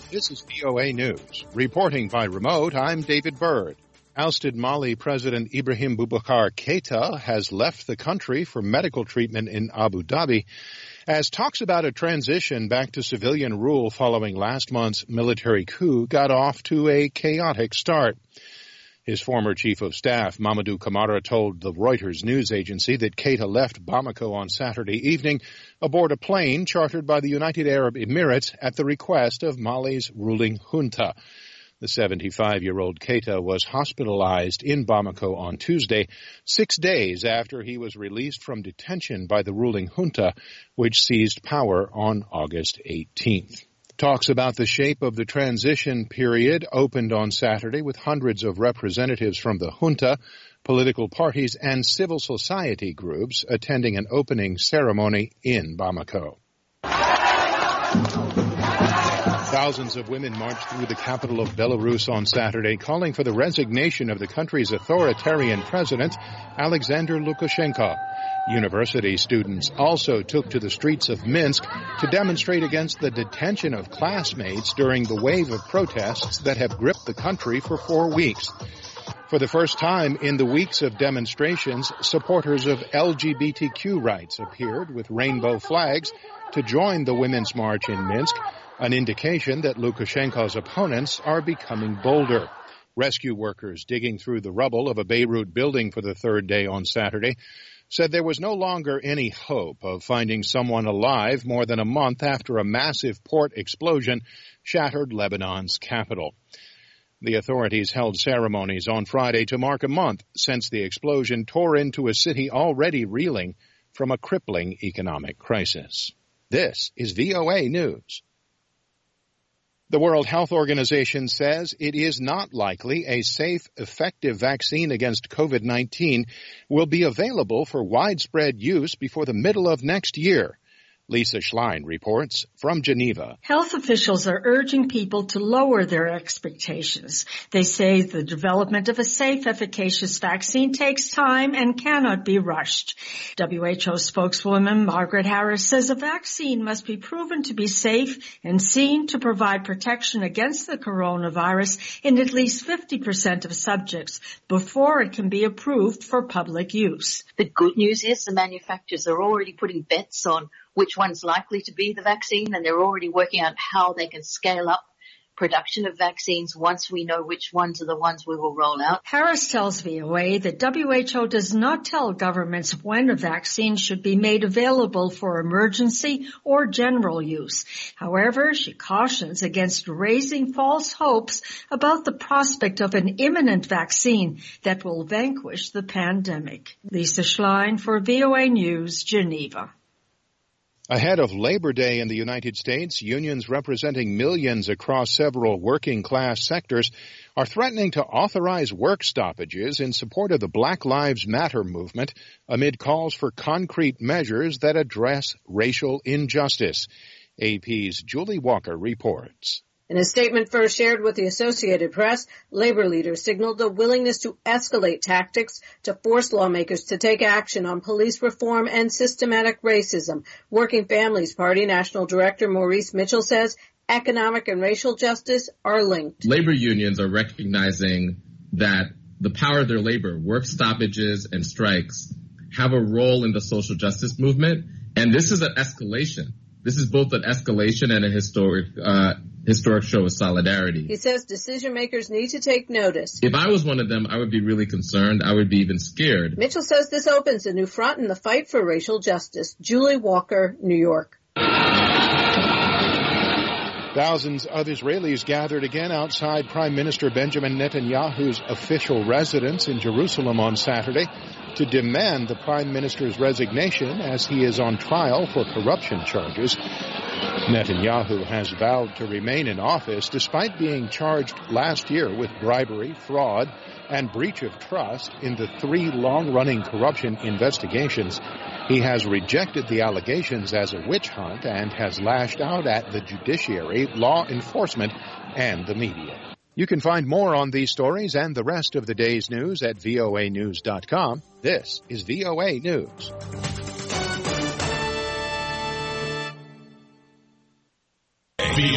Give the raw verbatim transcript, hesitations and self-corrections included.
This is V O A News. Reporting by remote, I'm David Byrd. Ousted Mali President Ibrahim Boubacar Keïta has left the country for medical treatment in Abu Dhabi as talks about a transition back to civilian rule following last month's military coup got off to a chaotic start. His former chief of staff, Mamadou Camara, told the Reuters news agency that Keïta left Bamako on Saturday evening aboard a plane chartered by the United Arab Emirates at the request of Mali's ruling junta. The seventy-five-year-old Keïta was hospitalized in Bamako on Tuesday, six days after he was released from detention by the ruling junta, which seized power on August eighteenth. Talks about the shape of the transition period opened on Saturday with hundreds of representatives from the junta, political parties, and civil society groups attending an opening ceremony in Bamako. Thousands of women marched through the capital of Belarus on Saturday, calling for the resignation of the country's authoritarian president, Alexander Lukashenko. University students also took to the streets of Minsk to demonstrate against the detention of classmates during the wave of protests that have gripped the country for four weeks. For the first time in the weeks of demonstrations, supporters of L G B T Q rights appeared with rainbow flags to join the Women's March in Minsk, an indication that Lukashenko's opponents are becoming bolder. Rescue workers digging through the rubble of a Beirut building for the third day on Saturday said there was no longer any hope of finding someone alive more than a month after a massive port explosion shattered Lebanon's capital. The authorities held ceremonies on Friday to mark a month since the explosion tore into a city already reeling from a crippling economic crisis. This is V O A News. The World Health Organization says it is not likely a safe, effective vaccine against COVID nineteen will be available for widespread use before the middle of next year. Lisa Schlein reports from Geneva. Health officials are urging people to lower their expectations. They say the development of a safe, efficacious vaccine takes time and cannot be rushed. W H O spokeswoman Margaret Harris says a vaccine must be proven to be safe and seen to provide protection against the coronavirus in at least fifty percent of subjects before it can be approved for public use. The good news is the manufacturers are already putting bets on which one's likely to be the vaccine, and they're already working out how they can scale up production of vaccines once we know which ones are the ones we will roll out. Harris tells V O A that W H O does not tell governments when a vaccine should be made available for emergency or general use. However, she cautions against raising false hopes about the prospect of an imminent vaccine that will vanquish the pandemic. Lisa Schlein for V O A News, Geneva. Ahead of Labor Day in the United States, unions representing millions across several working-class sectors are threatening to authorize work stoppages in support of the Black Lives Matter movement amid calls for concrete measures that address racial injustice. A P's Julie Walker reports. In a statement first shared with the Associated Press, labor leaders signaled a willingness to escalate tactics to force lawmakers to take action on police reform and systematic racism. Working Families Party National Director Maurice Mitchell says economic and racial justice are linked. Labor unions are recognizing that the power of their labor, work stoppages and strikes, have a role in the social justice movement, and this is an escalation. This is both an escalation and a historic uh, historic show of solidarity. He says decision makers need to take notice. If I was one of them, I would be really concerned. I would be even scared. Mitchell says this opens a new front in the fight for racial justice. Julie Walker, New York. Thousands of Israelis gathered again outside Prime Minister Benjamin Netanyahu's official residence in Jerusalem on Saturday to demand the Prime Minister's resignation as he is on trial for corruption charges. Netanyahu has vowed to remain in office despite being charged last year with bribery, fraud, and breach of trust in the three long-running corruption investigations. He has rejected the allegations as a witch hunt and has lashed out at the judiciary, law enforcement, and the media. You can find more on these stories and the rest of the day's news at V O A news dot com. This is V O A News.